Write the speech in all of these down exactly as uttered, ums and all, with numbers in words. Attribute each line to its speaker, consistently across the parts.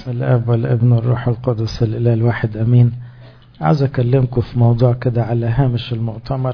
Speaker 1: بسم الاب والابن والروح القدس الاله الواحد امين. عاوز اكلمكم في موضوع كده على هامش المؤتمر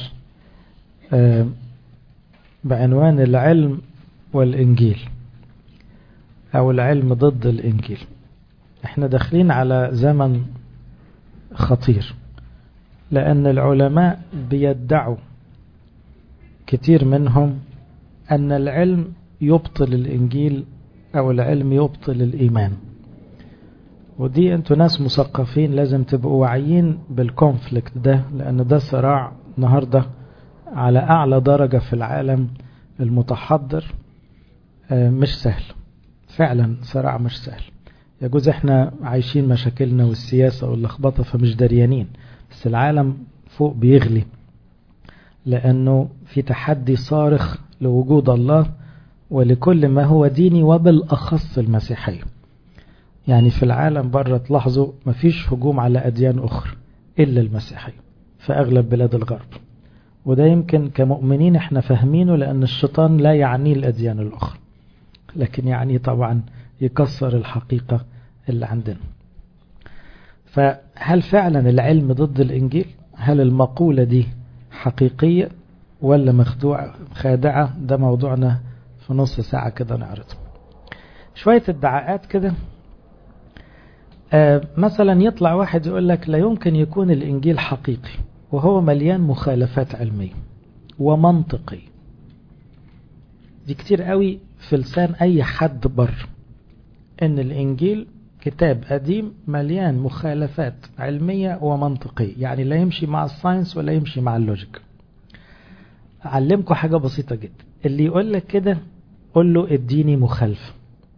Speaker 1: بعنوان العلم والانجيل او العلم ضد الانجيل. احنا داخلين على زمن خطير لان العلماء بيدعوا كتير منهم ان العلم يبطل الانجيل او العلم يبطل الايمان، ودي انتوا ناس مثقفين لازم تبقوا واعيين بالكونفليكت ده، لان ده صراع النهارده على اعلى درجة في العالم المتحضر. مش سهل فعلا، صراع مش سهل. يجوز احنا عايشين مشاكلنا والسياسة واللخبطة فمش دريانين، بس العالم فوق بيغلي لانه في تحدي صارخ لوجود الله ولكل ما هو ديني وبالاخص المسيحية. يعني في العالم بره تلاحظوا مفيش هجوم على أديان أخرى إلا المسيحية في أغلب بلاد الغرب، وده يمكن كمؤمنين احنا فاهمينه لأن الشيطان لا يعني الأديان الأخرى، لكن يعني طبعا يكسر الحقيقة اللي عندنا. فهل فعلا العلم ضد الإنجيل؟ هل المقولة دي حقيقية ولا مخدوعة خادعة؟ ده موضوعنا في نص ساعة كده نعرضه. شوية ادعاءات كده. آه مثلا يطلع واحد يقول لك لا يمكن يكون الإنجيل حقيقي وهو مليان مخالفات علمية ومنطقي. دي كتير قوي في لسان أي حد بر إن الإنجيل كتاب قديم مليان مخالفات علمية ومنطقية، يعني لا يمشي مع الساينس ولا يمشي مع اللوجيك. أعلمكم حاجة بسيطة جدا، اللي يقول لك كده قول له اديني مخالفة.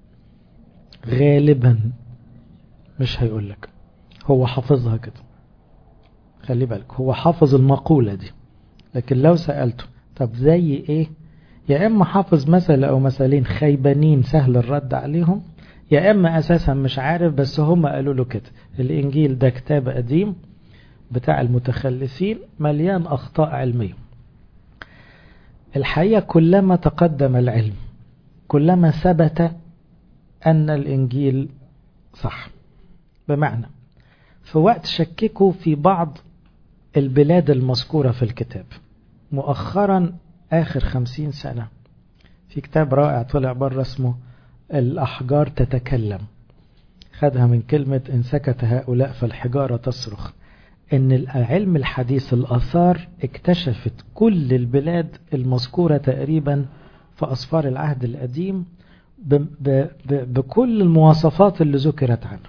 Speaker 1: غالبا مش هيقول لك، هو حافظها كده، خلي بالك هو حافظ المقولة دي، لكن لو سألته طب زي ايه، يا اما حافظ مثل او مثلين خيبانين سهل الرد عليهم، يا اما اساسا مش عارف بس هم قالوا له كده. الانجيل ده كتاب قديم بتاع المتخلفين مليان اخطاء علمية. الحقيقة كلما تقدم العلم كلما ثبت ان الانجيل صح. بمعنى في وقت شككوا في بعض البلاد المذكورة في الكتاب مؤخرا آخر خمسين سنة، في كتاب رائع طلع بره اسمه الأحجار تتكلم، خدها من كلمة إن سكت هؤلاء فالحجارة تصرخ. إن العلم الحديث الآثار اكتشفت كل البلاد المذكورة تقريبا في أسفار العهد القديم ب ب ب بكل المواصفات اللي ذكرت عنه.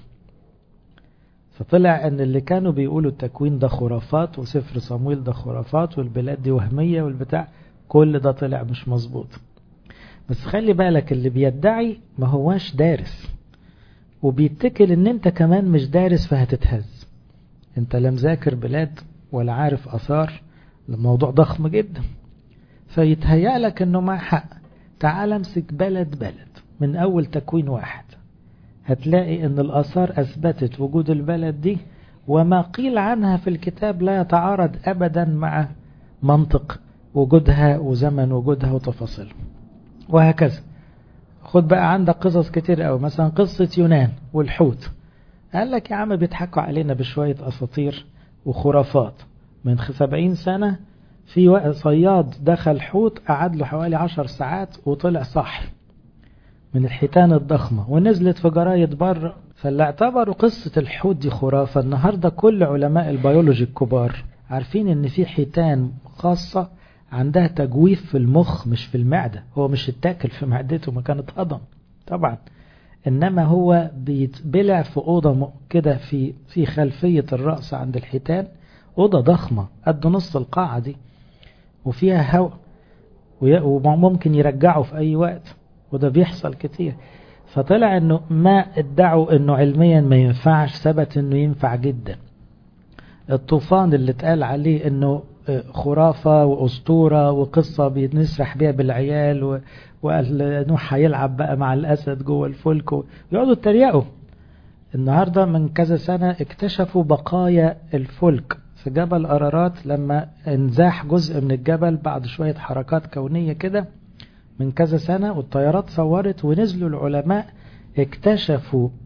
Speaker 1: فطلع ان اللي كانوا بيقولوا التكوين ده خرافات وسفر صمويل ده خرافات والبلاد دي وهمية والبتاع، كل ده طلع مش مظبوط. بس خلي بالك اللي بيدعي ما هواش دارس، وبيتكل ان انت كمان مش دارس فهتتهز. انت لا مذاكر بلاد ولا عارف اثار، الموضوع ضخم جدا، فيتهيأ لك انه مع حق. تعال امسك بلد بلد من اول تكوين واحد، هتلاقي ان الآثار أثبتت وجود البلد دي، وما قيل عنها في الكتاب لا يتعارض أبدا مع منطق وجودها وزمن وجودها وتفاصيل وهكذا. خد بقى عندك قصص كتير قوي، مثلا قصة يونان والحوت. قال لك يا عم بيضحكوا علينا بشوية أساطير وخرافات. من سبعين سنة في صياد دخل حوت قعد له حوالي عشر ساعات وطلع صاحي من الحيتان الضخمة ونزلت في جرايد بره. فاللي اعتبروا قصة الحوت دي خرافة، النهاردة كل علماء البيولوجي الكبار عارفين ان في حيتان خاصة عندها تجويف في المخ مش في المعدة. هو مش اتاكل في معدته مكان هضم طبعا، انما هو بيتبلع في اوضة كده في في خلفية الرأس عند الحيتان، اوضة ضخمة قد نص القاعة دي وفيها هواء وممكن يرجعه في اي وقت، وده بيحصل كتير. فطلع انه ما ادعوا انه علميا ما ينفعش ثبت انه ينفع جدا. الطوفان اللي اتقال عليه انه خرافة واسطورة وقصة بنسرح بيها بالعيال وقال نوح هيلعب بقى مع الاسد جوه الفلك ويقعدوا يتريقوا. النهاردة من كذا سنة اكتشفوا بقايا الفلك في جبل أرارات لما انزاح جزء من الجبل بعد شوية حركات كونية كده من كذا سنة، والطيارات صورت ونزلوا العلماء اكتشفوا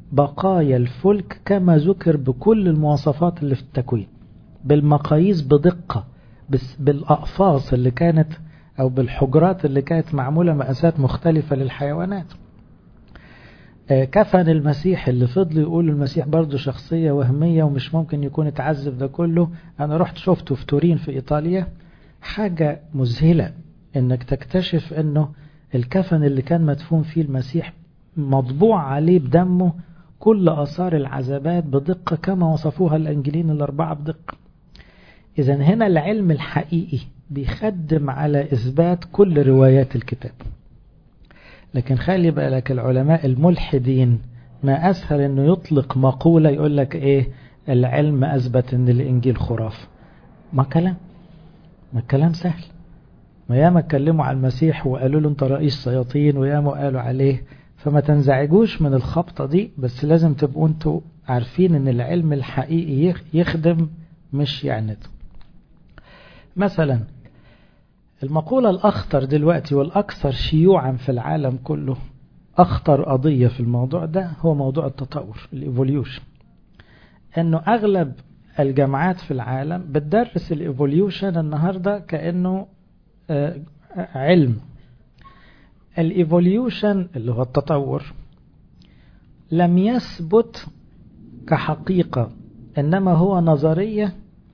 Speaker 1: بقايا الفلك كما ذكر بكل المواصفات اللي في التكوين، بالمقاييس بدقة، بالأقفاص اللي كانت أو بالحجرات اللي كانت معمولة مقاسات مختلفة للحيوانات. كفن المسيح اللي فضل يقول المسيح برضو شخصية وهمية ومش ممكن يكون اتعذب ده كله، أنا رحت شفته في تورين في إيطاليا، حاجة مذهلة إنك تكتشف إنه الكفن اللي كان مدفون فيه المسيح مطبوع عليه بدمه كل آثار العذابات بدقة كما وصفوها الإنجيلين الأربعة بدقة. إذن هنا العلم الحقيقي بيخدم على إثبات كل روايات الكتاب. لكن خلي بالك العلماء الملحدين ما أسهل إنه يطلق مقولة يقول لك إيه العلم أثبت إن الإنجيل خرافة. ما كلام ما كلام سهل. ما ياما اتكلموا على المسيح وقالوا له أنت رئيس شياطين، وياما قالوا عليه. فما تنزعجوش من الخبطة دي، بس لازم تبقوا أنتوا عارفين إن العلم الحقيقي يخدم مش يعند. مثلا المقولة الأخطر دلوقتي والأكثر شيوعا في العالم كله، أخطر قضية في الموضوع ده هو موضوع التطور، الإيفوليوشن. أنه أغلب الجامعات في العالم بتدرس الإيفوليوشن النهاردة كأنه آه علم. الإيفوليوشن اللي هو التطور لم يثبت كحقيقة، إنما هو نظرية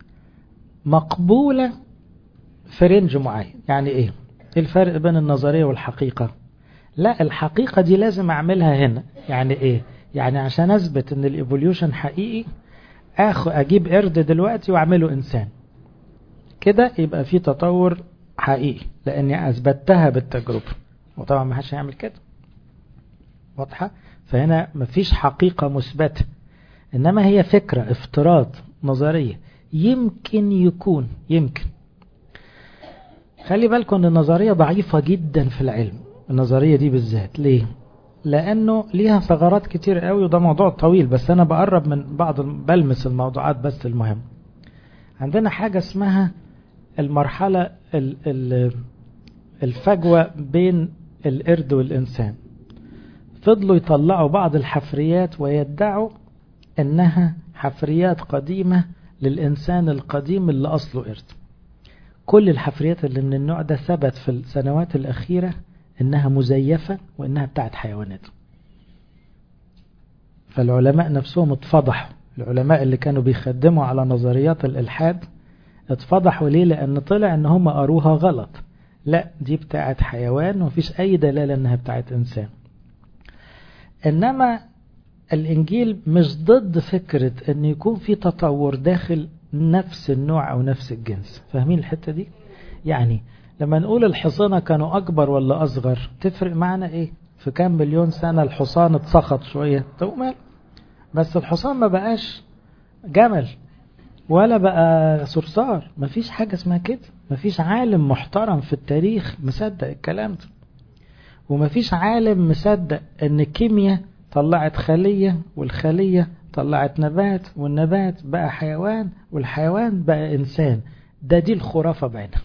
Speaker 1: مقبولة في رينج معين. يعني ايه الفرق بين النظرية والحقيقة؟ لا، الحقيقة دي لازم اعملها هنا. يعني ايه؟ يعني عشان اثبت ان الايفوليوشن حقيقي اخو اجيب قرد دلوقتي واعمله انسان كده يبقى في تطور حقيقي، لاني اثبتها بالتجربة. وطبعا ما حدش هيعمل كده، واضحة؟ فهنا مفيش حقيقة مثبتة، انما هي فكرة، افتراض، نظرية يمكن يكون يمكن. خلي بالكم ان النظرية ضعيفة جدا في العلم، النظرية دي بالذات. ليه؟ لانه ليها ثغرات كتير قوي، وده موضوع طويل، بس انا بقرب من بعض، بلمس الموضوعات بس المهم. عندنا حاجة اسمها المرحلة الفجوة بين القرد والإنسان. فضلوا يطلعوا بعض الحفريات ويدعوا انها حفريات قديمة للإنسان القديم اللي أصله قرد. كل الحفريات اللي من النوع ده ثبت في السنوات الأخيرة انها مزيفة وانها بتاعت حيوانات. فالعلماء نفسهم اتفضحوا، العلماء اللي كانوا بيخدموا على نظريات الإلحاد اتفضحوا. ليه؟ لأن طلع ان هم قروها غلط. لا، دي بتاعت حيوان ومفيش أي دلالة انها بتاعت إنسان. إنما الإنجيل مش ضد فكرة ان يكون في تطور داخل نفس النوع أو نفس الجنس. فاهمين الحتة دي؟ يعني لما نقول الحصانة كانوا أكبر ولا أصغر، تفرق معنا إيه؟ في كام مليون سنة الحصان اتسخط شوية، طب مال؟ بس الحصان ما بقاش جمل ولا بقى صرصار. مفيش حاجة اسمها كده. مفيش عالم محترم في التاريخ مصدق الكلام ده، ومفيش عالم مصدق ان الكيمياء طلعت خلية والخلية طلعت نبات والنبات بقى حيوان والحيوان بقى إنسان. ده دي الخرافة بعينها.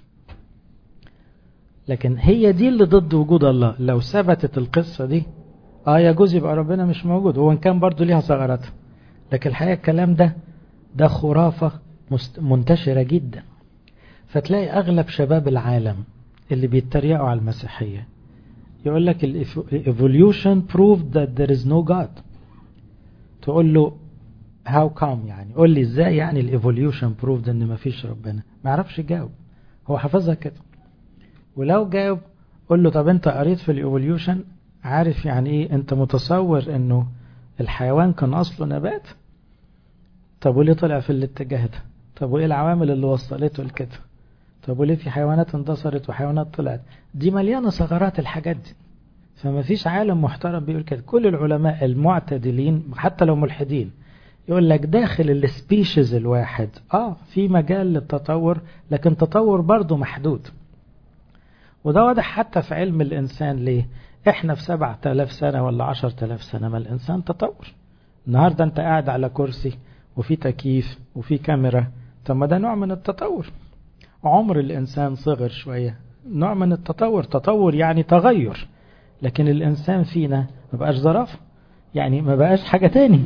Speaker 1: لكن هي دي اللي ضد وجود الله. لو ثبتت القصة دي اه يجوز يبقى ربنا مش موجود، وان كان برضو ليها ثغراتها. لكن الحقيقة الكلام ده ده خرافة منتشرة جدا. فتلاقي اغلب شباب العالم اللي بيتريقوا على المسيحية يقول لك evolution proved that there is no God. تقول له how come؟ يعني قول لي ازاي يعني الايفوليوشن proved ان ما فيش ربنا؟ ما يعرفش يجاوب، هو حافظها كده. ولو جاوب قول له طب انت قريت في الايفوليوشن؟ عارف يعني ايه؟ انت متصور انه الحيوان كان اصله نبات؟ طب وليه طلع في الاتجاه ده؟ طب وايه العوامل اللي وصلته لكده؟ طب وليه في حيوانات اندثرت وحيوانات طلعت؟ دي مليانة ثغرات الحاجات دي. فما فيش عالم محترم بيقول كده. كل العلماء المعتدلين حتى لو ملحدين يقول لك داخل السبيشيز الواحد اه في مجال للتطور، لكن تطور برضو محدود. وده واضح حتى في علم الإنسان. ليه؟ احنا في سبعة آلاف سنة ولا عشرة آلاف سنة ما الإنسان تطور. النهاردة انت قاعد على كرسي وفي تكييف وفي كاميرا، طب ما ده نوع من التطور. عمر الإنسان صغر شوية، نوع من التطور. تطور يعني تغير. لكن الإنسان فينا ما بقاش ظرافة، يعني ما بقاش حاجة تاني.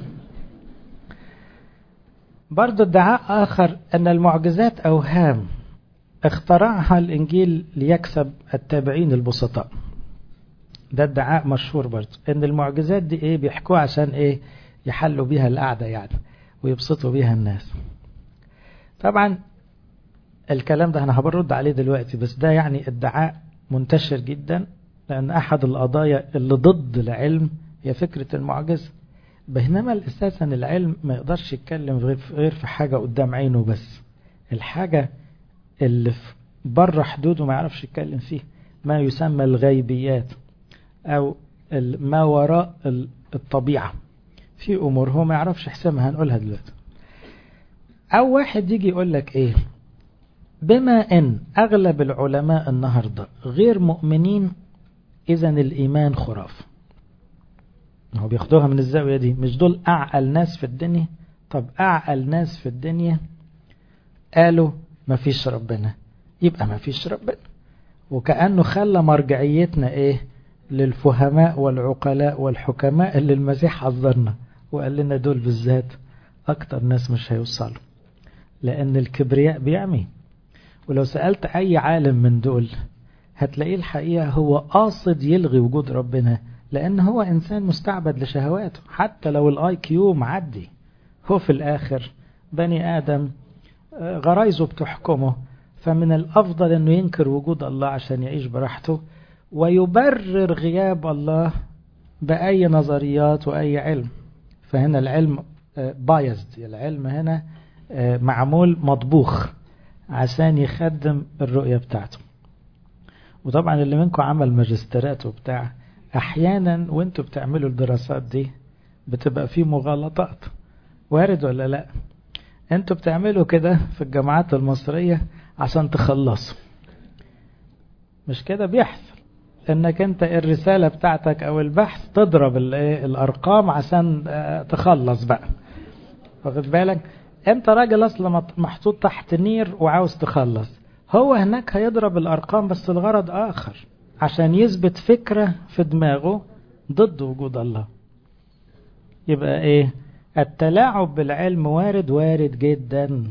Speaker 1: برضو ادعاء آخر أن المعجزات أوهام اخترعها الإنجيل ليكسب التابعين البسطاء. ده ادعاء مشهور برضو، أن المعجزات دي إيه بيحكوها عشان إيه يحلوا بيها القعدة يعني ويبسطوا بيها الناس. طبعا الكلام ده أنا هبرد عليه دلوقتي، بس ده يعني ادعاء منتشر جدا، لأن أحد القضايا اللي ضد العلم هي فكرة المعجزة. بينما أساسا العلم ما يقدرش يتكلم غير في حاجة قدام عينه بس، الحاجة اللي بره حدوده ما يعرفش يتكلم فيه، ما يسمى الغيبيات أو ما وراء الطبيعة، في أمور هو ما يعرفش يحسمها، هنقولها دلوقتي. أو واحد يجي يقول لك إيه، بما أن أغلب العلماء النهاردة غير مؤمنين إذن الإيمان خرافة. هو بياخدوها من الزاوية دي، مش دول أعقل ناس في الدنيا؟ طب أعقل ناس في الدنيا قالوا ما فيش ربنا، يبقى ما فيش ربنا. وكأنه خلى مرجعيتنا إيه للفهماء والعقلاء والحكماء اللي المسيح حذرنا وقال لنا دول بالذات أكتر ناس مش هيوصلوا، لأن الكبرياء بيعمي. ولو سألت أي عالم من دول هتلاقيه الحقيقة هو قاصد يلغي وجود ربنا، لأن هو إنسان مستعبد لشهواته. حتى لو الآي كيو معدي، هو في الآخر بني آدم غرايزه بتحكمه، فمن الأفضل أنه ينكر وجود الله عشان يعيش براحته، ويبرر غياب الله بأي نظريات وأي علم. فهنا العلم بايزد، العلم هنا معمول مطبوخ عشان يخدم الرؤية بتاعته. وطبعا اللي منكم عمل ماجستيرات وبتاع، احيانا وانتوا بتعملوا الدراسات دي بتبقى فيه مغالطات، وارد ولا لا؟ انتوا بتعملوا كده في الجامعات المصرية عشان تخلصوا، مش كده بيحصل؟ انك انت الرسالة بتاعتك او البحث تضرب الارقام عشان تخلص بقى، واخد بالك؟ انت راجل اصلا محطوط تحت نير وعاوز تخلص، هو هناك هيضرب الارقام بس الغرض اخر، عشان يثبت فكرة في دماغه ضد وجود الله. يبقى ايه؟ التلاعب بالعلم وارد، وارد جدا.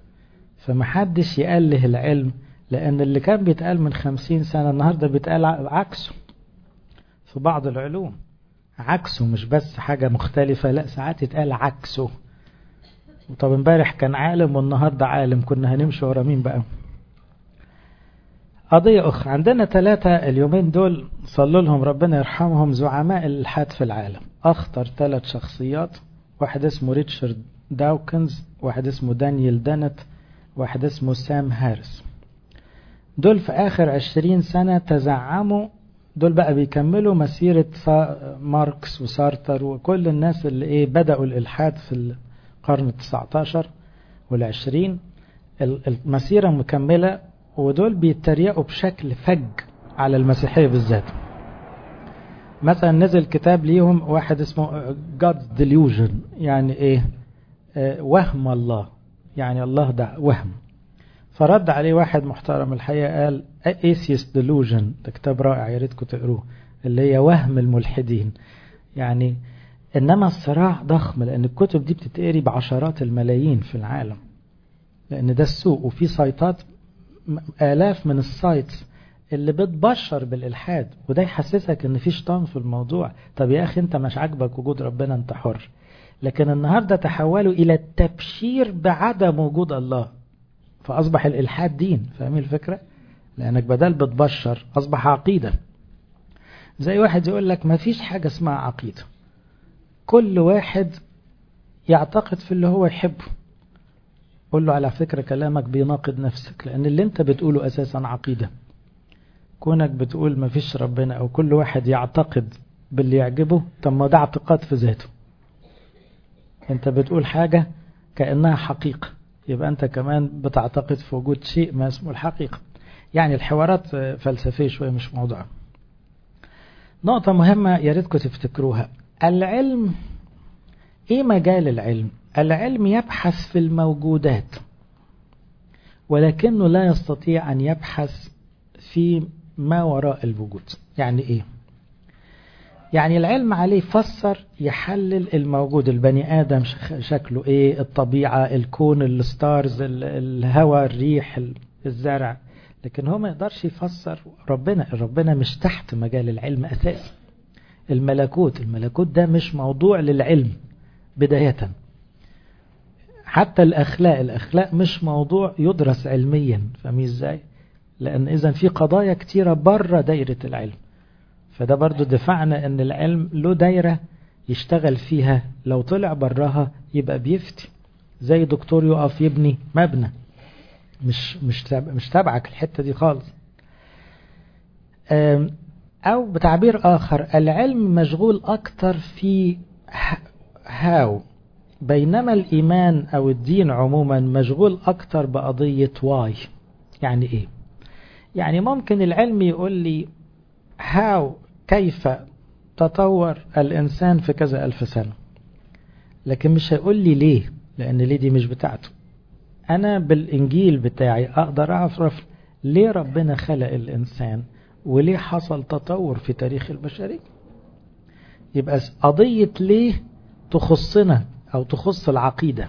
Speaker 1: فمحدش يأله العلم، لأن اللي كان بيتقال من خمسين سنة النهاردة بيتقال عكسه في بعض العلوم. عكسه مش بس حاجة مختلفة، لا ساعات يتقال عكسه. طب امبارح كان عالم والنهاردة عالم، كنا هنمشي ورا مين بقى؟ قضية أخرى، عندنا ثلاثة اليومين دول صلوا لهم ربنا يرحمهم زعماء الإلحاد في العالم. أخطر ثلاث شخصيات، واحد اسمه ريتشارد داوكنز، واحد اسمه دانيال دانت، واحد اسمه سام هاريس. دول في آخر عشرين سنة تزعموا، دول بقى بيكملوا مسيرة ماركس وسارتر وكل الناس اللي إيه بدأوا الإلحاد في القرن التسعة عشر والعشرين. المسيرة مكملة، ودول بيتريقوا بشكل فج على المسيحية بالذات. مثلا نزل كتاب ليهم واحد اسمه God's Delusion، يعني ايه؟ اه وهم الله، يعني الله ده وهم. فرد عليه واحد محترم الحقيقة قال Atheist Delusion، ده كتاب رائع يا ريتكم تقروه، اللي هي وهم الملحدين. يعني انما الصراع ضخم، لان الكتب دي بتتقري بعشرات الملايين في العالم، لان ده السوق، وفي سايتات آلاف من السايتس اللي بتبشر بالإلحاد، وده يحسسك ان في شيطان في الموضوع. طب يا أخي انت مش عاجبك وجود ربنا، انت حر. لكن النهاردة تحولوا إلى التبشير بعدم وجود الله، فأصبح الإلحاد دين. فاهمين الفكرة؟ لأنك بدل بتبشر أصبح عقيدة. زي واحد يقول لك ما فيش حاجة اسمها عقيدة، كل واحد يعتقد في اللي هو يحبه. قل له على فكرة كلامك بيناقض نفسك، لأن اللي انت بتقوله أساسا عقيدة. كونك بتقول ما فيش ربنا أو كل واحد يعتقد باللي يعجبه، طب ما ده اعتقاد في ذاته. انت بتقول حاجة كأنها حقيقة، يبقى انت كمان بتعتقد في وجود شيء ما اسمه الحقيقة. يعني الحوارات فلسفية شوية مش موضوع. نقطة مهمة يا ريتكم تفتكروها، العلم ايه مجال العلم؟ العلم يبحث في الموجودات، ولكنه لا يستطيع أن يبحث في ما وراء الوجود. يعني إيه؟ يعني العلم عليه يفسر يحلل الموجود، البني آدم شكله ايه، الطبيعة، الكون، الستارز، الهواء، الريح، الزرع، لكن هو ما يقدرش يفسر ربنا. ربنا مش تحت مجال العلم أساسا. الملكوت الملكوت ده مش موضوع للعلم بداية. حتى الأخلاق الأخلاق مش موضوع يدرس علميا، فاهمين ازاي؟ لأن إذن في قضايا كتيرة بره دايرة العلم. فده برضو دفعنا ان العلم له دايرة يشتغل فيها، لو طلع براها يبقى بيفتي. زي دكتور يقف يبني مبنى، مش مش مش تبعك الحتة دي خالص. او بتعبير اخر، العلم مشغول اكتر في هاو، بينما الايمان او الدين عموما مشغول اكتر بقضية واي. يعني ايه؟ يعني ممكن العلم يقول لي هاو، كيف تطور الإنسان في كذا ألف سنة، لكن مش هيقول لي ليه، لأن ليه دي مش بتاعته. أنا بالإنجيل بتاعي أقدر أعرف ليه ربنا خلق الإنسان وليه حصل تطور في تاريخ البشرية. يبقى قضية ليه تخصنا أو تخص العقيدة،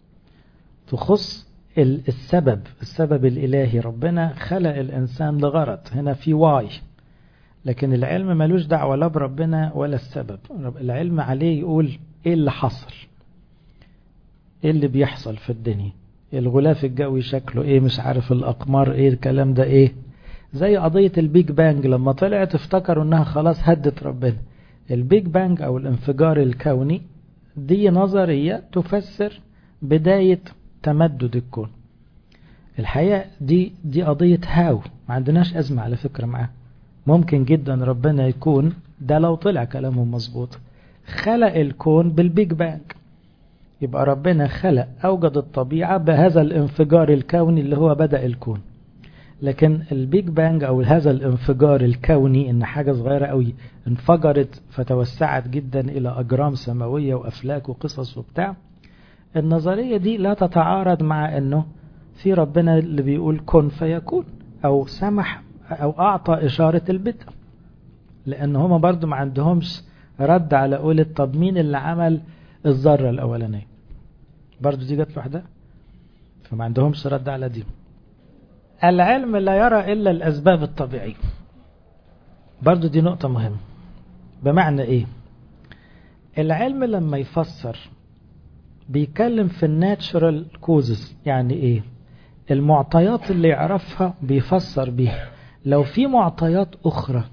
Speaker 1: تخص السبب، السبب الإلهي. ربنا خلق الإنسان لغرض، هنا في واي. لكن العلم ملوش دعوة لا بربنا ولا السبب. العلم عليه يقول ايه اللي حصل، ايه اللي بيحصل في الدنيا، الغلاف الجوي شكله ايه، مش عارف الأقمار ايه، الكلام ده ايه. زي قضية البيج بانج، لما طلعت افتكروا انها خلاص هدت ربنا. البيج بانج او الانفجار الكوني دي نظرية تفسر بداية تمدد الكون. الحقيقة دي دي قضية هاو، ما عندناش أزمة على فكرة معاه. ممكن جدا ربنا يكون ده لو طلع كلامه مظبوط خلق الكون بالبيج بانج، يبقى ربنا خلق أوجد الطبيعة بهذا الانفجار الكوني اللي هو بدأ الكون. لكن البيج بانج أو هذا الانفجار الكوني إن حاجة صغيرة قوي انفجرت فتوسعت جدا إلى أجرام سماوية وأفلاك وقصص وبتاع، النظرية دي لا تتعارض مع أنه في ربنا اللي بيقول كن فيكون، أو سمح أو أعطى إشارة البدء. لأن هما برضو ما عندهمش رد على قولة طب مين اللي عمل الذرة الأولانية، برضو دي جت لوحدها، فما عندهمش رد على دي. العلم لا يرى إلا الأسباب الطبيعية، برضو دي نقطة مهمة. بمعنى إيه؟ العلم لما يفسر بيتكلم في الناتشورال كوزز. يعني إيه؟ المعطيات اللي يعرفها بيفسر بيها. لو في معطيات أخرى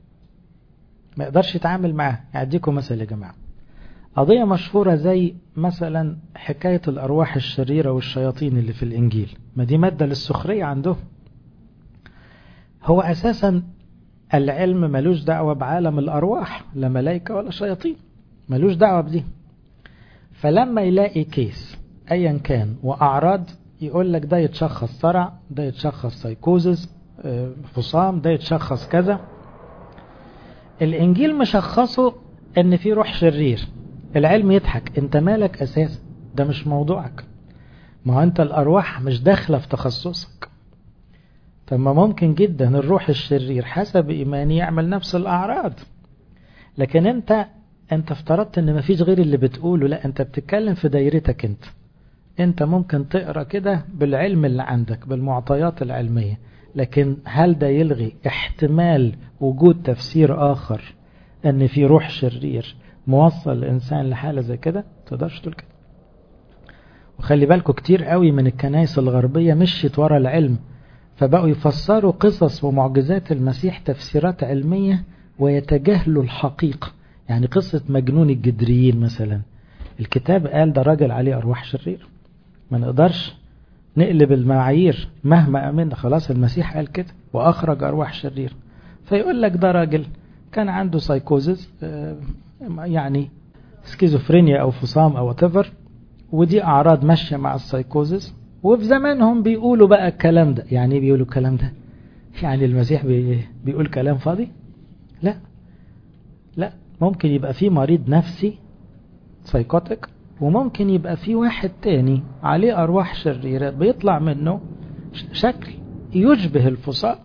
Speaker 1: ما يقدرش يتعامل معها. أديكم مثل يا جماعة، قضية مشهورة زي مثلا حكاية الأرواح الشريرة والشياطين اللي في الإنجيل، ما دي مادة للسخرية عندهم. هو أساسا العلم ملوش دعوة بعالم الأرواح، لا ملائكة ولا شياطين، ملوش دعوة بدي. فلما يلاقي كيس أيا كان وأعراض يقول لك ده يتشخص صرع، ده يتشخص سايكوزز فصام، ده يتشخص كذا. الإنجيل مشخصه ان في روح شرير. العلم يضحك، انت مالك أساسا، ده مش موضوعك. ما هو انت الأرواح مش داخلة في تخصصك. طب ما ممكن جدا الروح الشرير حسب إيماني يعمل نفس الأعراض، لكن انت انت افترضت ان مفيش غير اللي بتقوله. لا، انت بتتكلم في دايرتك. انت انت ممكن تقرأ كده بالعلم اللي عندك بالمعطيات العلمية، لكن هل ده يلغي احتمال وجود تفسير آخر ان في روح شرير موصل الإنسان لحالة زي كده؟ تقدرش تقول كده. وخلي بالكم كتير قوي من الكنائس الغربية مشيت ورا العلم، فبقوا يفسروا قصص ومعجزات المسيح تفسيرات علمية ويتجاهلوا الحقيقة. يعني قصة مجنون الجدريين مثلا، الكتاب قال ده راجل عليه أرواح شرير، ما نقدرش نقلب المعايير مهما أمن. خلاص المسيح قال كده وأخرج أرواح شرير. فيقول لك ده راجل كان عنده سايكوزز، يعني سكيزوفرينيا أو فصام أو whatever، ودي أعراض ماشية مع السايكوزز. وفي زمانهم بيقولوا بقى الكلام ده. يعني بيقولوا الكلام ده يعني المسيح بي بيقول كلام فاضي؟ لا لا، ممكن يبقى فيه مريض نفسي سايكوتيك، وممكن يبقى فيه واحد تاني عليه أرواح شريرة بيطلع منه شكل يشبه الفصام،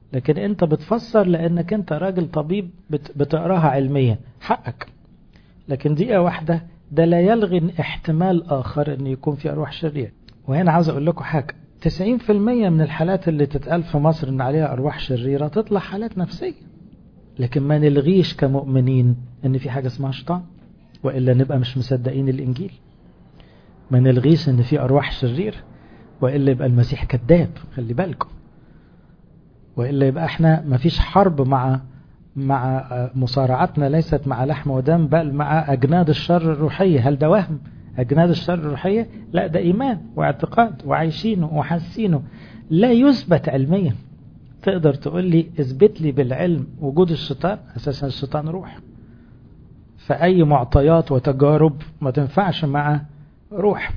Speaker 1: لكن انت بتفسر لانك انت راجل طبيب بتقراها علميا، حقك. لكن دقيقة واحدة ده لا يلغي احتمال اخر ان يكون في ارواح شريرة. وهنا عاوز اقول لكم حاجة، تسعين في المية من الحالات اللي تتقال في مصر ان عليها ارواح شريرة تطلع حالات نفسية. لكن ما نلغيش كمؤمنين ان في حاجة اسمها شيطان، وإلا نبقى مش مصدقين الانجيل. ما نلغيش ان في ارواح شريرة، وإلا يبقى المسيح كذاب، خلي بالكم. وإلا يبقى احنا ما فيش حرب مع مع مصارعتنا ليست مع لحم ودم، بل مع أجناد الشر الروحية. هل ده وهم؟ أجناد الشر الروحية؟ لا، ده إيمان واعتقاد وعايشينه وحاسينه، لا يثبت علميا. تقدر تقول لي اثبت لي بالعلم وجود الشيطان؟ أساسا الشيطان روح، فأي معطيات وتجارب ما تنفعش مع روح.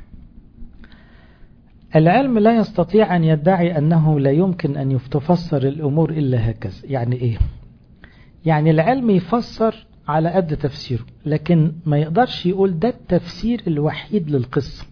Speaker 1: العلم لا يستطيع أن يدعي أنه لا يمكن أن يتفسر الأمور إلا هكذا. يعني إيه؟ يعني العلم يفسر على قد تفسيره، لكن ما يقدرش يقول ده التفسير الوحيد للقصة.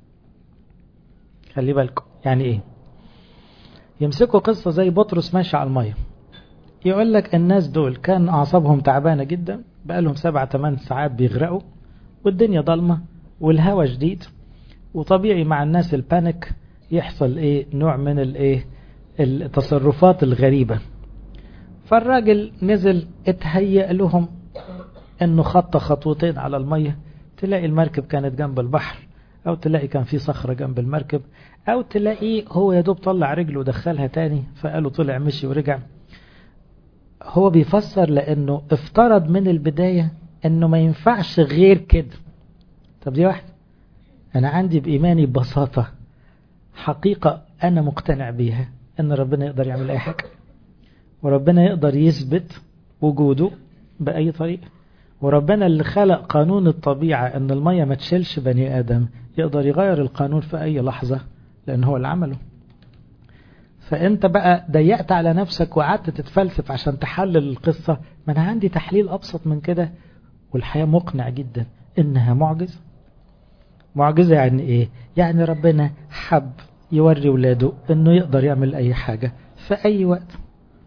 Speaker 1: خلي بالكم يعني إيه؟ يمسكوا قصة زي بطرس ماشي على المية، يقول لك الناس دول كان أعصابهم تعبانة جدا، بقالهم سبعة ثمان ساعات بيغرقوا، والدنيا ضلمة والهواء شديد، وطبيعي مع الناس البانيك يحصل ايه؟ نوع من الايه؟ التصرفات الغريبة. فالراجل نزل اتهيأ لهم انه خط خطوتين على المية، تلاقي المركب كانت جنب البحر، او تلاقي كان في صخرة جنب المركب، او تلاقي هو يدوب طلع رجله ودخلها تاني، فقالوا طلع مشي ورجع. هو بيفسر لانه افترض من البداية انه ما ينفعش غير كده. طب دي واحدة، أنا عندي بإيماني ببساطة حقيقة أنا مقتنع بيها، أن ربنا يقدر يعمل أي حاجة، وربنا يقدر يثبت وجوده بأي طريقة، وربنا اللي خلق قانون الطبيعة أن المية ما تشيلش بني آدم يقدر يغير القانون في أي لحظة، لأن هو اللي عمله. فأنت بقى ضيقت على نفسك وقعدت تتفلسف عشان تحلل القصة. ما أنا عندي تحليل أبسط من كده، والحياة مقنع جدا إنها معجزة. معجزة يعني ايه؟ يعني ربنا حب يوري ولاده انه يقدر يعمل اي حاجة في اي وقت.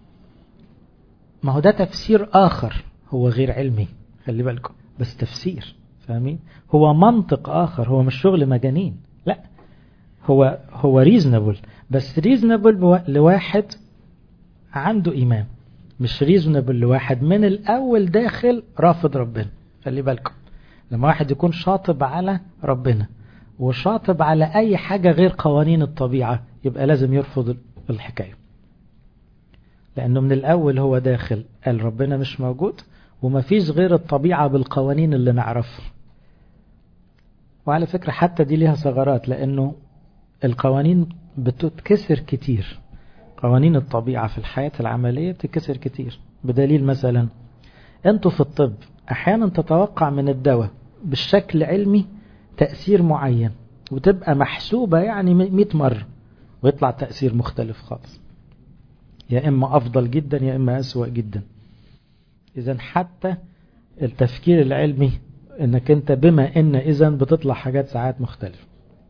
Speaker 1: ما هو ده تفسير اخر، هو غير علمي، خلي بالكم، بس تفسير، فاهمين؟ هو منطق اخر، هو مش شغل مجانين، لا، هو هو ريزنبل، بس ريزنبل لواحد عنده ايمان، مش ريزنبل لواحد من الاول داخل رافض ربنا. خلي بالكم، لما واحد يكون شاطب على ربنا وشاطب على أي حاجة غير قوانين الطبيعة، يبقى لازم يرفض الحكاية، لأنه من الأول هو داخل قال ربنا مش موجود وما فيش غير الطبيعة بالقوانين اللي نعرفها. وعلى فكرة حتى دي ليها ثغرات، لأنه القوانين بتتكسر كتير، قوانين الطبيعة في الحياة العملية بتتكسر كتير. بدليل مثلا أنتوا في الطب أحيانا تتوقع من الدواء بالشكل علمي تأثير معين، وتبقى محسوبة يعني مئة مرة، ويطلع تأثير مختلف خالص، يا إما أفضل جدا يا إما أسوأ جدا. إذن حتى التفكير العلمي إنك أنت بما إن إذن بتطلع حاجات ساعات مختلفة.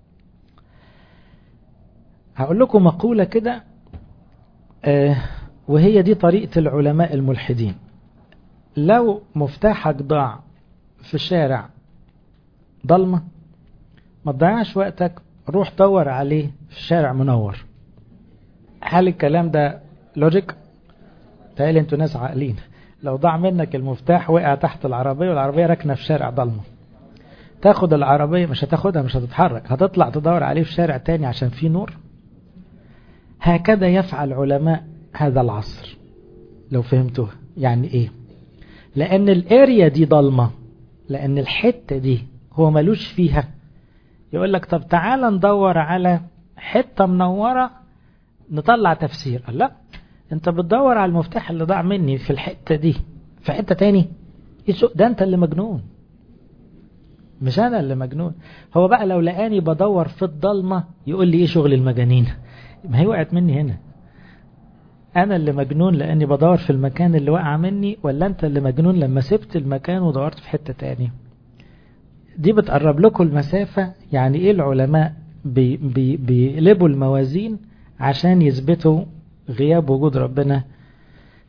Speaker 1: هقول لكم مقولة كده، آه وهي دي طريقة العلماء الملحدين. لو مفتاحك ضاع في شارع ضلمة، ما تضيعش وقتك، روح دور عليه في شارع منور. هل الكلام ده لوجيك؟ تقالي انتوا ناس عاقلين. لو ضاع منك المفتاح وقع تحت العربية والعربية راكنة في شارع ضلمة، تاخد العربية؟ مش هتاخدها، مش هتتحرك، هتطلع تدور عليه في شارع تاني عشان فيه نور. هكذا يفعل علماء هذا العصر لو فهمتوها. يعني ايه؟ لان الاريا دي ضلمة، لان الحتة دي هو ملوش فيها، يقول لك طب تعالى ندور على حتة منورة نطلع تفسير. لا، انت بتدور على المفتاح اللي ضاع مني في الحتة دي في حتة تاني، ده انت اللي مجنون، مش انا اللي مجنون. هو بقى لو لقاني بدور في الضلمة يقول لي ايه شغل المجانين؟ ما هي وقعت مني هنا، انا اللي مجنون لاني بدور في المكان اللي وقع مني، ولا انت اللي مجنون لما سبت المكان ودورت في حتة تاني؟ دي بتقرب لكم المسافة. يعني ايه العلماء بي بي بيقلبوا الموازين عشان يثبتوا غياب وجود ربنا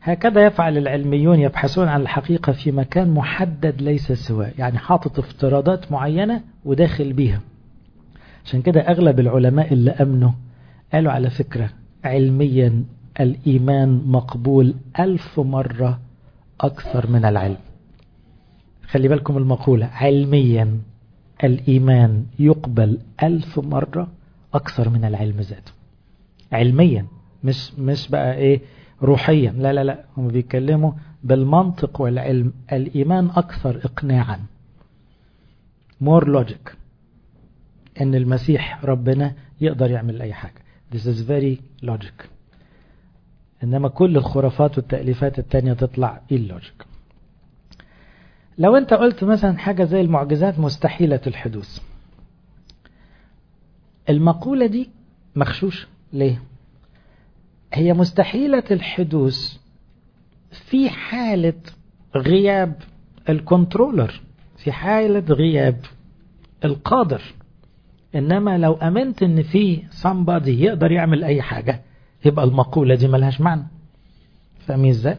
Speaker 1: هكذا يفعل العلميون، يبحثون عن الحقيقة في مكان محدد ليس سواه، يعني حاطط افتراضات معينة وداخل بيها. عشان كده أغلب العلماء اللي أمنوا قالوا على فكرة علميا الإيمان مقبول ألف مرة أكثر من العلم. خلي بالكم المقولة، علميا الإيمان يقبل ألف مرة أكثر من العلم ذاته. علميا، مش مش بقى إيه روحيا، لا لا لا، هم بيتكلموا بالمنطق والعلم. الإيمان أكثر إقناعا، more logic، إن المسيح ربنا يقدر يعمل أي حاجة. This is very logic. إنما كل الخرافات والتأليفات التانية تطلع illogic. لو أنت قلت مثلا حاجة زي المعجزات مستحيلة الحدوث، المقولة دي مغشوشة. ليه؟ هي مستحيلة الحدوث في حالة غياب الكنترولر، في حالة غياب القادر. إنما لو أمنت إن في somebody يقدر يعمل أي حاجة، يبقى المقولة دي ملهاش معنى. فاهمين ازاي؟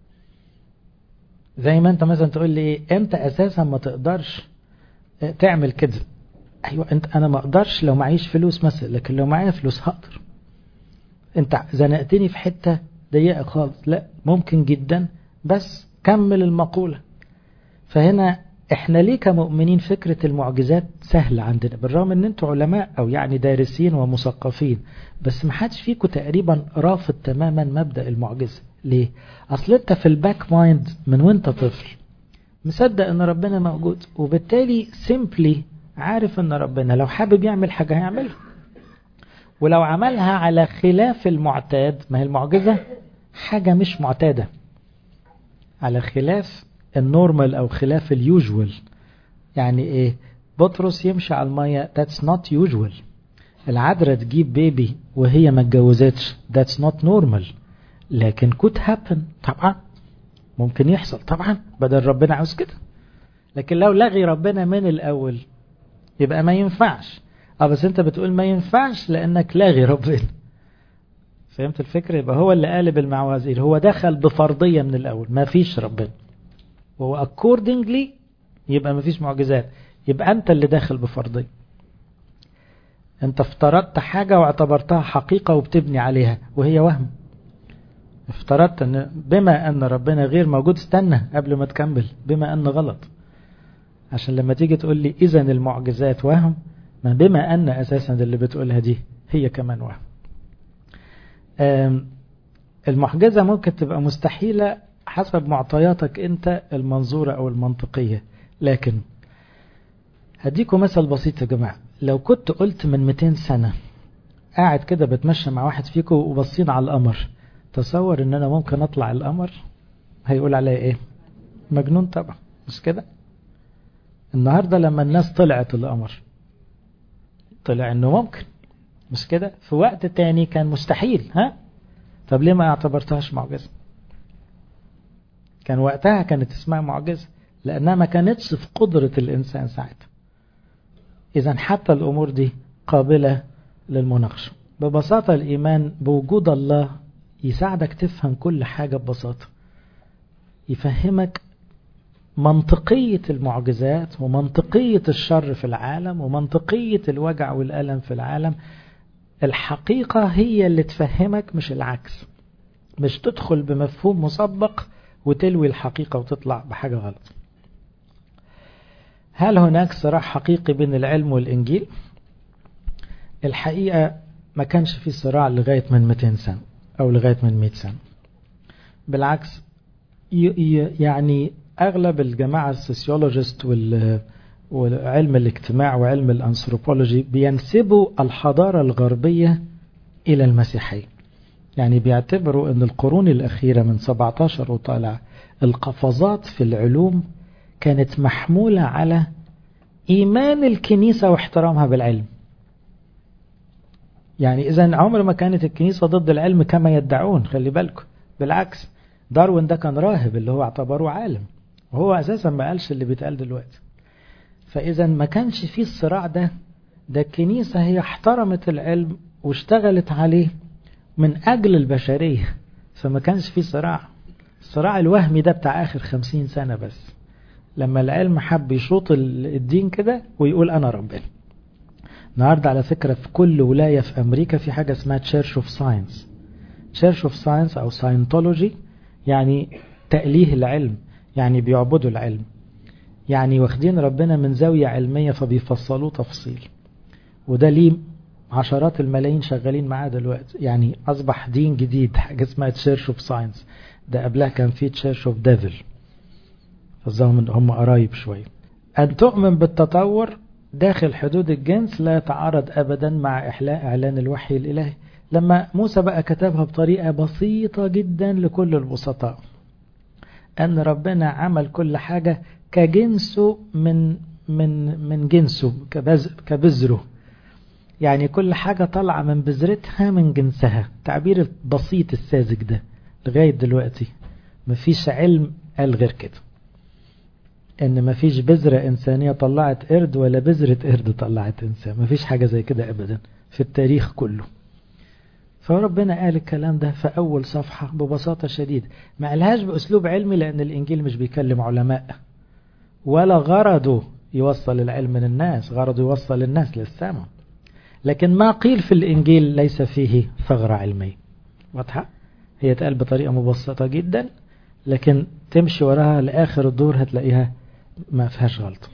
Speaker 1: زي ما انت مثلا تقول لي ايه، انت اساسا ما تقدرش تعمل كده. ايوه، انت انا ما اقدرش لو معيش فلوس مثلا، لكن لو معايا فلوس هقدر. انت زنقتني في حتة ضيقة خالص، لا ممكن جدا، بس كمل المقولة. فهنا احنا ليه كمؤمنين فكرة المعجزات سهلة عندنا، بالرغم ان انتوا علماء او يعني دارسين ومثقفين، بس ما حدش فيكم تقريبا رافض تماما مبدأ المعجزة. ليه؟ اصل انت في الباك مايند من وانت طفل مصدق ان ربنا موجود، وبالتالي سيمبلي عارف ان ربنا لو حابب يعمل حاجة هيعملها، ولو عملها على خلاف المعتاد، ما هي المعجزة حاجة مش معتادة، على خلاف النورمال او خلاف اليوجوال. يعني ايه؟ بطرس يمشي على المية، that's not usual. العذراء تجيب بيبي وهي ما اتجوزتش، that's not normal. لكن could happen، طبعا ممكن يحصل طبعا، بدل ربنا عاوز كده. لكن لو لغي ربنا من الاول يبقى ما ينفعش. اه بس انت بتقول ما ينفعش لانك لاغي ربنا. فهمت الفكرة؟ يبقى هو اللي قالب المعوازير، هو دخل بفرضية من الاول، ما فيش ربنا، وهو accordingly يبقى ما فيش معجزات. يبقى انت اللي داخل بفرضية، انت افترضت حاجة واعتبرتها حقيقة وبتبني عليها وهي وهم. افترضت ان بما ان ربنا غير موجود، استنى قبل ما تكمل، بما ان غلط، عشان لما تيجي تقول لي اذا المعجزات وهم، ما بما ان اساسا اللي بتقولها دي هي كمان وهم. المعجزة ممكن تبقى مستحيلة حسب معطياتك انت المنظورة او المنطقية. لكن هديكم مثل بسيط يا جماعة. لو كنت قلت من مئتين سنة قاعد كده بتمشى مع واحد فيكم وبصين على القمر، تصور ان انا ممكن اطلع القمر، هيقول عليا ايه؟ مجنون طبعا، مش كده؟ النهاردة لما الناس طلعت القمر طلع انه ممكن، مش كده؟ في وقت تاني كان مستحيل. ها؟ طب ليه ما اعتبرتهاش معجزة؟ كان وقتها كانت اسمها معجزة لانها ما كانتش في قدرة الانسان ساعتها. اذا حتى الامور دي قابلة للمناقشة. ببساطة الإيمان بوجود الله يساعدك تفهم كل حاجة ببساطة، يفهمك منطقية المعجزات ومنطقية الشر في العالم ومنطقية الوجع والألم في العالم. الحقيقة هي اللي تفهمك مش العكس، مش تدخل بمفهوم مسبق وتلوي الحقيقة وتطلع بحاجة غلط. هل هناك صراع حقيقي بين العلم والإنجيل؟ الحقيقة ما كانش في صراع لغاية من مئتين سنة أو لغاية من مئة سنة. بالعكس، يعني أغلب الجماعة السوسيولوجيست وعلم الاجتماع وعلم الأنثروبولوجي بينسبوا الحضارة الغربية إلى المسيحية. يعني بيعتبروا أن القرون الأخيرة من سبعة عشر وطالع القفزات في العلوم كانت محمولة على إيمان الكنيسة واحترامها بالعلم. يعني إذن عمر ما كانت الكنيسة ضد العلم كما يدعون، خلي بالكم. بالعكس، داروين ده كان راهب اللي هو اعتبروه عالم، وهو أساسا ما قالش اللي بيتقال دلوقتي. فإذا ما كانش فيه الصراع ده، ده الكنيسة هي احترمت العلم واشتغلت عليه من أجل البشرية، فما كانش فيه صراع. الصراع الوهمي ده بتاع آخر خمسين سنة بس، لما العلم حب يشوط الدين كده ويقول أنا ربنا. النهاردة على فكرة في كل ولاية في أمريكا في حاجة اسمها Church of Science. Church of Science أو Scientology يعني تأليه العلم، يعني بيعبدوا العلم، يعني واخدين ربنا من زاوية علمية فبيفصلوه تفصيل. وده ليه عشرات الملايين شغالين معاه دلوقتي، يعني أصبح دين جديد حاجة اسمها Church of Science. ده قبلها كان في Church of Devil، فالظاهر هم قرايب شوية. أن تؤمن بالتطور داخل حدود الجنس لا يتعارض أبدا مع إحلاء إعلان الوحي الإلهي. لما موسى بقى كتبها بطريقة بسيطة جدا لكل البسطاء، أن ربنا عمل كل حاجة كجنسه من من من جنسه كبذره، يعني كل حاجة طالعة من بذرتها من جنسها. تعبير البسيط الساذج ده لغاية دلوقتي مفيش علم قال غير كده، ان مفيش بذرة انسانية طلعت قرد ولا بذرة قرد طلعت انسان، مفيش حاجة زي كده ابدا في التاريخ كله. فربنا قال الكلام ده في اول صفحة ببساطة شديدة، ما قالهاش باسلوب علمي لان الانجيل مش بيكلم علماء، ولا غرضه يوصل العلم للناس، غرضه يوصل الناس للسماء. لكن ما قيل في الانجيل ليس فيه ثغرة علمية واضحة، هي تقال بطريقة مبسطة جدا، لكن تمشي وراها لآخر الدور هتلاقيها ما فيهاش غلط.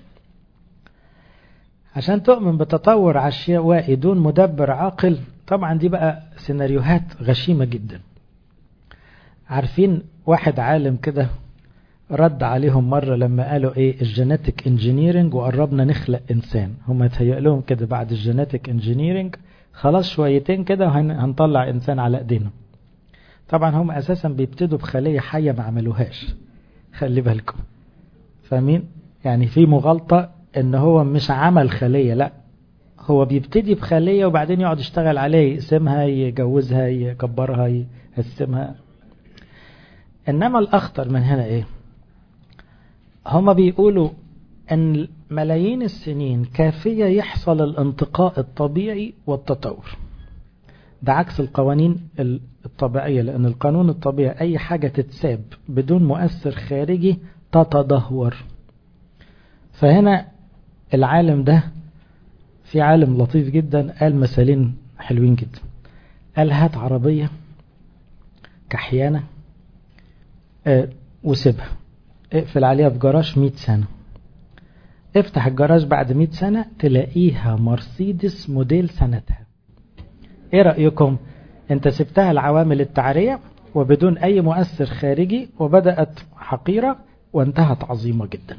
Speaker 1: عشان تؤمن بتطور عشوائي دون مدبر عاقل، طبعا دي بقى سيناريوهات غشيمة جدا. عارفين واحد عالم كده رد عليهم مرة لما قالوا ايه الجينيتك انجينيرنج وقربنا نخلق انسان، هم يتهيأ لهم كده بعد الجينيتك انجينيرنج خلاص شويتين كده وهنطلع انسان على ايدينا. طبعا هم اساسا بيبتدوا بخلية حية ما عملوهاش، خلي بالكم فاهمين، يعني في مغالطة ان هو مش عمل خلية، لا هو بيبتدي بخلية وبعدين يقعد يشتغل عليه، يقسمها يجوزها يكبرها يقسمها. انما الاخطر من هنا ايه، هم بيقولوا ان ملايين السنين كافية يحصل الانتقاء الطبيعي والتطور. ده عكس القوانين الطبيعية، لأن القانون الطبيعي أي حاجة تتساب بدون مؤثر خارجي تتدهور. فهنا العالم ده، في عالم لطيف جدا قال مثالين حلوين جدا. قال هات عربية كحيانة اه وسيبها، اقفل عليها في جراج مئة سنة، افتح الجراج بعد مئة سنة تلاقيها مرسيدس موديل سنتها. ايه رأيكم؟ انت سبتها العوامل التعرية وبدون اي مؤثر خارجي، وبدأت حقيرة وانتهت عظيمة جدا.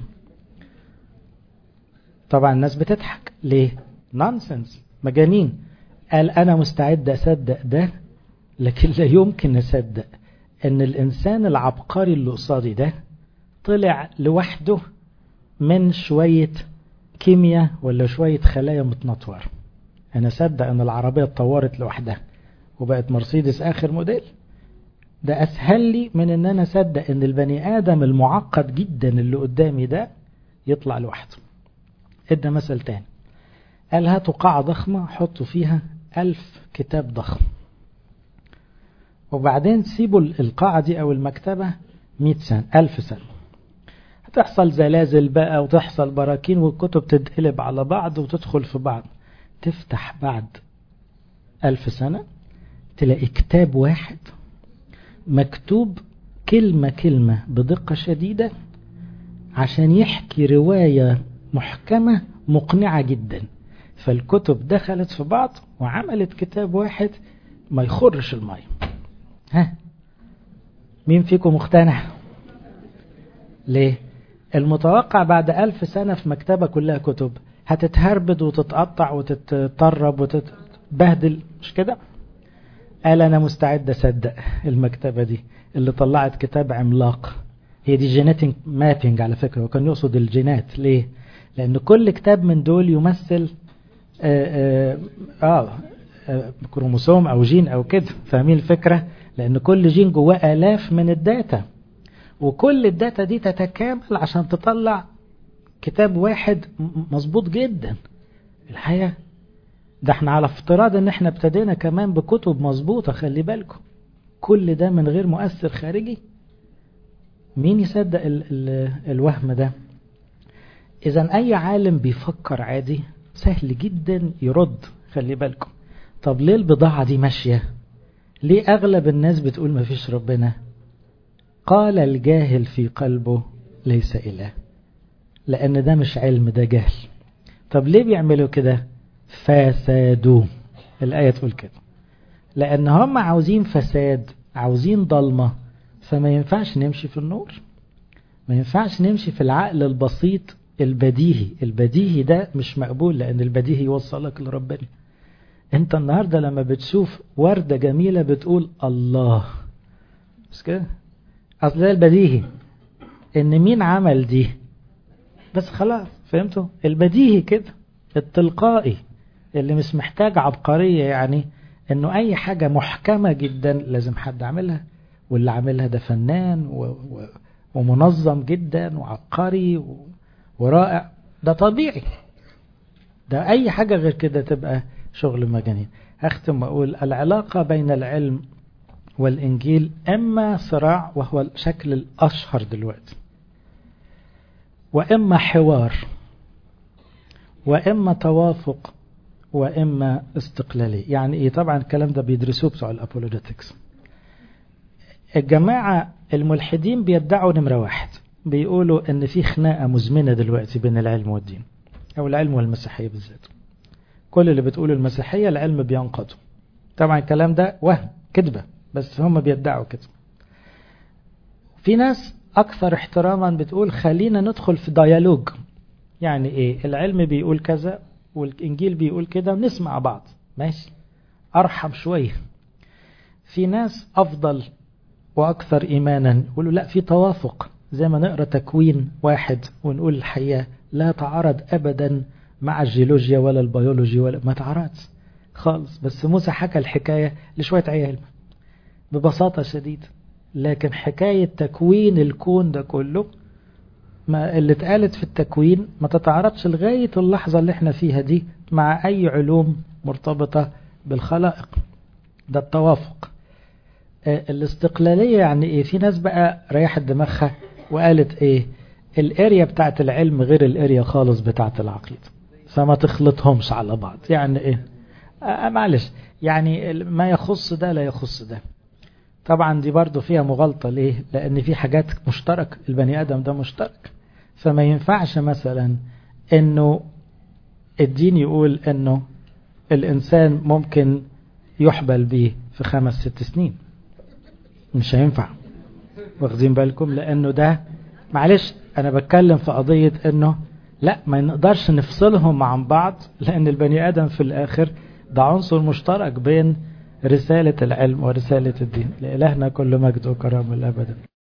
Speaker 1: طبعا الناس بتضحك ليه؟ نونسنس، مجانين. قال انا مستعد اصدق ده، لكن لا يمكن اصدق ان الانسان العبقري اللي قصادي ده طلع لوحده من شوية كيمياء ولا شوية خلايا متنطورة. انا صدق ان العربية اتطورت لوحدها وبقت مرسيدس اخر موديل، ده اسهل لي من ان انا اصدق ان البني ادم المعقد جدا اللي قدامي ده يطلع لوحده. ادى مثل تاني، قال هاتوا قاعة ضخمة حطوا فيها الف كتاب ضخم، وبعدين سيبوا القاعة دي او المكتبة مئة سنة الف سنة، هتحصل زلازل بقى وتحصل براكين والكتب تتقلب على بعض وتدخل في بعض. تفتح بعد ألف سنة تلاقي كتاب واحد مكتوب كلمة كلمة بدقة شديدة عشان يحكي رواية محكمة مقنعة جدا. فالكتب دخلت في بعض وعملت كتاب واحد ما يخرش الماء. ها مين فيكم مقتنع؟ ليه؟ المتوقع بعد ألف سنة في مكتبة كلها كتب هتتهربد وتتقطع وتتطرب وتتبهدل، مش كده؟ قال أنا مستعد أصدق المكتبة دي اللي طلعت كتاب عملاق. هي دي جينيتك مابينج على فكرة، وكان يقصد الجينات. ليه؟ لأن كل كتاب من دول يمثل آه, آه, آه كروموسوم أو جين أو كده، فاهمين الفكرة؟ لأن كل جين جواه آلاف من الداتا، وكل الداتا دي تتكامل عشان تطلع كتاب واحد مظبوط جدا. الحقيقة ده احنا على افتراض ان احنا ابتدينا كمان بكتب مظبوطة، خلي بالكم كل ده من غير مؤثر خارجي. مين يصدق ال ال الوهم ده؟ إذا أي عالم بيفكر عادي سهل جدا يرد. خلي بالكم، طب ليه البضاعة دي ماشية؟ ليه أغلب الناس بتقول ما فيش ربنا؟ قال الجاهل في قلبه ليس إله، لأن ده مش علم، ده جهل. طب ليه بيعملوا كده؟ فسادوا. الآية تقول كده، لأن هم عاوزين فساد، عاوزين ضلمة، فما ينفعش نمشي في النور، ما ينفعش نمشي في العقل البسيط البديهي. البديهي ده مش مقبول، لأن البديهي يوصلك لربنا. انت النهاردة لما بتشوف وردة جميلة بتقول الله، بس كده، أصل ده البديهي. إن مين عمل دي؟ بس خلاص فهمتوا؟ البديهي كده، التلقائي اللي مش محتاج عبقرية، يعني إنه أي حاجة محكمة جدا لازم حد عملها، واللي عملها ده فنان و... و... ومنظم جدا وعبقري و... ورائع. ده طبيعي. ده أي حاجة غير كده تبقى شغل مجانين. أختم وأقول العلاقة بين العلم والإنجيل إما صراع، وهو الشكل الأشهر دلوقتي، وإما حوار، وإما توافق، وإما استقلالية. يعني إيه؟ طبعا الكلام ده بيدرسوه بتوع الأبولوجيتكس. الجماعة الملحدين بيدعوا نمرة واحد، بيقولوا إن في خناقة مزمنة دلوقتي بين العلم والدين، أو العلم والمسيحية بالذات. كل اللي بتقوله المسيحية العلم بينقضه. طبعا الكلام ده وهم، كذبة، بس هم بيدعوا كده. في ناس أكثر احتراما بتقول خلينا ندخل في ديالوج. يعني إيه؟ العلم بيقول كذا والإنجيل بيقول كده، ونسمع بعض، ماشي، أرحم شوية. في ناس أفضل وأكثر إيمانا يقولوا لا، في توافق، زي ما نقرأ تكوين واحد ونقول الحقيقة لا تعارض أبدا مع الجيولوجيا ولا البيولوجي، ولا ما تعارضش خالص. بس موسى حكى الحكاية لشوية عيال ببساطة شديدة، لكن حكاية تكوين الكون ده كله، ما اللي اتقالت في التكوين ما تتعارضش لغاية اللحظة اللي احنا فيها دي مع أي علوم مرتبطة بالخلائق. ده التوافق. اه الاستقلالية يعني ايه؟ في ناس بقى ريحت دماغها وقالت ايه؟ الاريا بتاعت العلم غير الاريا خالص بتاعت العقيدة، فما تخلطهمش على بعض. يعني ايه؟ اه معلش، يعني ما يخص ده لا يخص ده. طبعا دي برضو فيها مغالطة. ليه؟ لأن في حاجات مشترك، البني آدم ده مشترك، فما ينفعش مثلا انه الدين يقول انه الانسان ممكن يحبل به في خمس ست سنين، مش هينفع. واخدين بالكم؟ لانه ده معلش، انا بتكلم في قضية انه لا، ما نقدرش نفصلهم عن بعض، لان البني آدم في الاخر ده عنصر مشترك بين رسالة العلم ورسالة الدين. لإلهنا كل مجد وكرم الأبد.